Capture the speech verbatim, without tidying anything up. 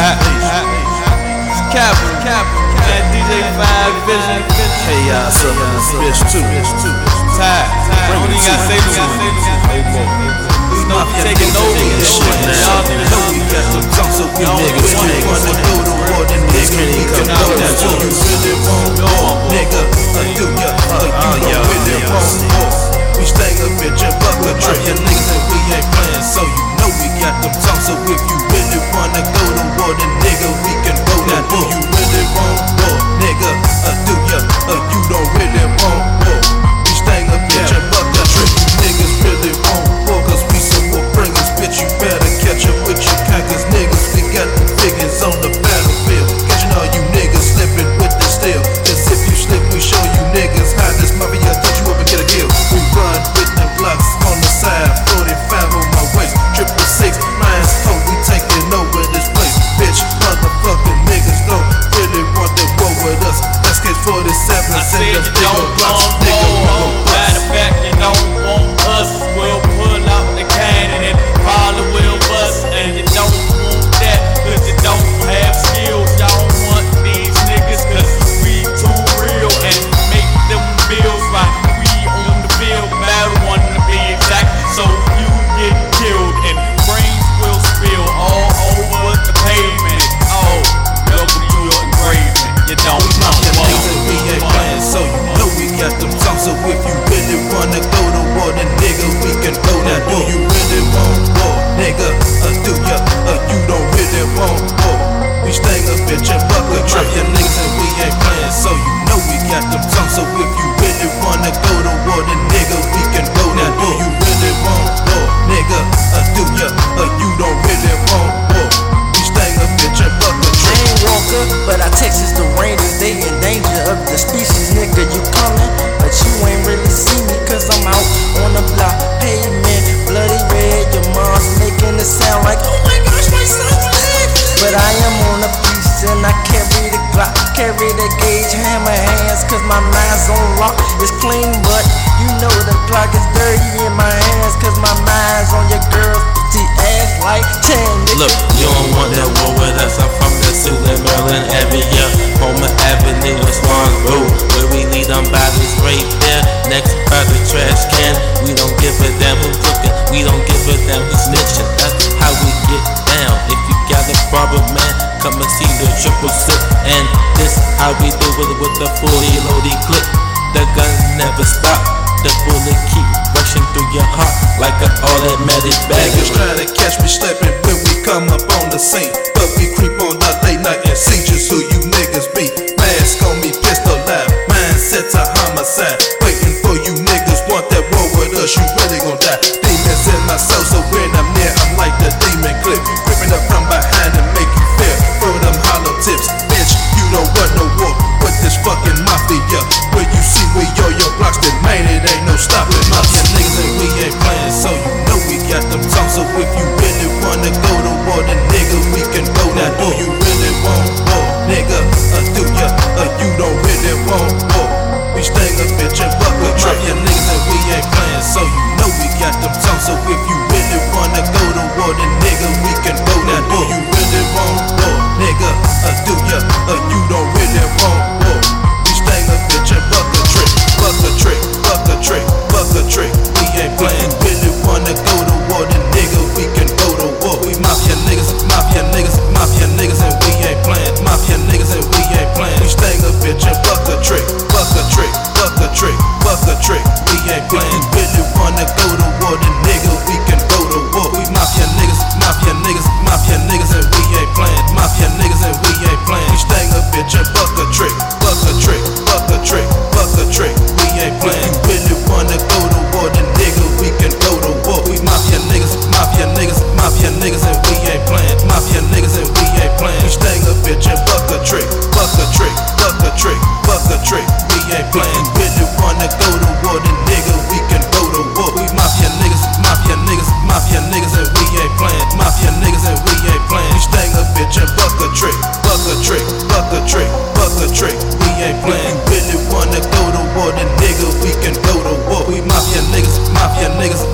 Cap, Cap, and D J Five Vision. Hey, y'all, sup in this bitch too. Tired. Don't even gotta say no more. No taking over this shit now. Know we got some drums, so we niggas can't wanna go to war. Then nigga, we can go down. Do you really want war, nigga? Or do ya? Or you don't really want war? We stay a bitch and fuck a trick. Your niggas and we ain't playing, so you know we got them drums. So if you really wanna go to war, then nigga, we can go down. Do you really want war, nigga? Or do ya? Or you don't really want war? We stay a bitch and fuck a trick. You niggas really want war, cause we some war bringers. Bitch, you better catch up with your kind, cause niggas, we got the figures on the battlefield. Catching all you niggas slipping with the steel. Cause if you slip, we show you niggas how this mafia touch you up and get a kill. We run with the blocks on the side, forty-five on my waist, triple six, nine, oh, we taking over this place. Bitch, motherfucking niggas don't really want to war with us. Let's get forty-seven, send us bigger blocks, nigga, we gon' bust. Matter of fact, you don't want us, we'll pull out the cannon and probably will bust. And you don't want that, cause you don't have skills. Y'all want these niggas, cause we too real and make them bills like we on the field. Battle one to be exact, so you get killed and brains will spill all over the pavement. Oh, welcome to your engraving. You don't know what we ain't playing, so you know we got them songs. So if you really wanna go to war, then nigga, we can go down. Do you really want war, nigga? Or do ya? Or you don't really want war? We stay a bitch and fuck a trick. Your niggas and we ain't playing, so you know we got them songs. So if you really wanna go to war, then nigga, we can go down. Do you really want war, nigga? Or do ya? Or you don't really want war? We stay a bitch and fuck a trick. I ain't Walker, but I Texas the Rangers. They in danger of the species, nigga. You coming, but you ain't really see me, cause I'm out on the block, pavement, bloody red. Your mom's making it sound like, oh my gosh, my son's dead. But I am on a piece and I carry the Glock, carry the gauge, hammer hands, cause my mind's on lock. It's clean, but you know the Glock is dirty in my hands, cause my mind's on your girl's pretty ass like ten. Look, you don't want that war with us. I'm from the Susan, Maryland area, Homer Avenue, Swan Road, where we lead them bodies right there, next by the trash can. We don't give a damn who's looking, we don't give a damn who's snitching. That's how we get down. If you got a problem, man, come and see the triple six. And this how we do it with the fully loaded clip. The gun never stop, the bullet keep rushing through your heart like an automatic bag. Niggas try to catch me slipping when we come up on the scene, but we creep on the late night and see just who you niggas be. Mask on me, pistol live, mindset to homicide. Waiting for you niggas, want that war with us, you really gon' die. Demons in my soul, so when I'm near, I'm like the demon clip, gripping up from behind and make you feel. Throw them hollow tips, bitch, you don't want no war with this fucking mafia. Where you see we yo your blocks, then man, it ain't no stopping. Mafia niggas and we ain't playing, so you know we got them songs. So if you really wanna go to war, then nigga, we can go down. Do you really want war, nigga? Or do ya? Or you don't really want war? We stay a bitch and fuck a trick. Mafia niggas and we ain't playing, so you know we got them songs. So if you really wanna go to war, then nigga, we can go down. Do you really want war, nigga? Or do ya? Or you don't really want war? We stay a bitch and fuck a trick, fuck a trick, fuck a trick, fuck a trick. We ain't playing. Really wanna go to war, then nigga, we can go to war. We mafia niggas, mafia niggas, mafia niggas, and we ain't playing. Mafia niggas and we ain't playing. We stay a bitch and fuck a trick, fuck a trick, fuck a trick, fuck a trick. We ain't playing. Really wanna go to war, then nigga, we can go to war. We mafia niggas, mafia niggas, mafia niggas, and we ain't playing. Mafia niggas and we ain't playing. We stay a bitch and fuck a trick, fuck a trick, fuck a trick, fuck a trick. We ain't playing. Really wanna go to war, then nigga, we can go to war. We mafia niggas, mafia niggas, mafia niggas, and we ain't playing. Mafia niggas and we ain't playing. We stay a bitch and fuck a trick, fuck a trick, fuck a trick, fuck a trick. We ain't playing. Really wanna go to war, then nigga, we can go to war. We mafia niggas, mafia niggas, mafia niggas, and we ain't playing. Mafia niggas and we ain't playing. We stay a bitch and fuck a trick, fuck a trick, fuck a trick, fuck a trick. We ain't playing. Really wanna go to war, then nigga, we can go to war. We mafia niggas, mafia niggas,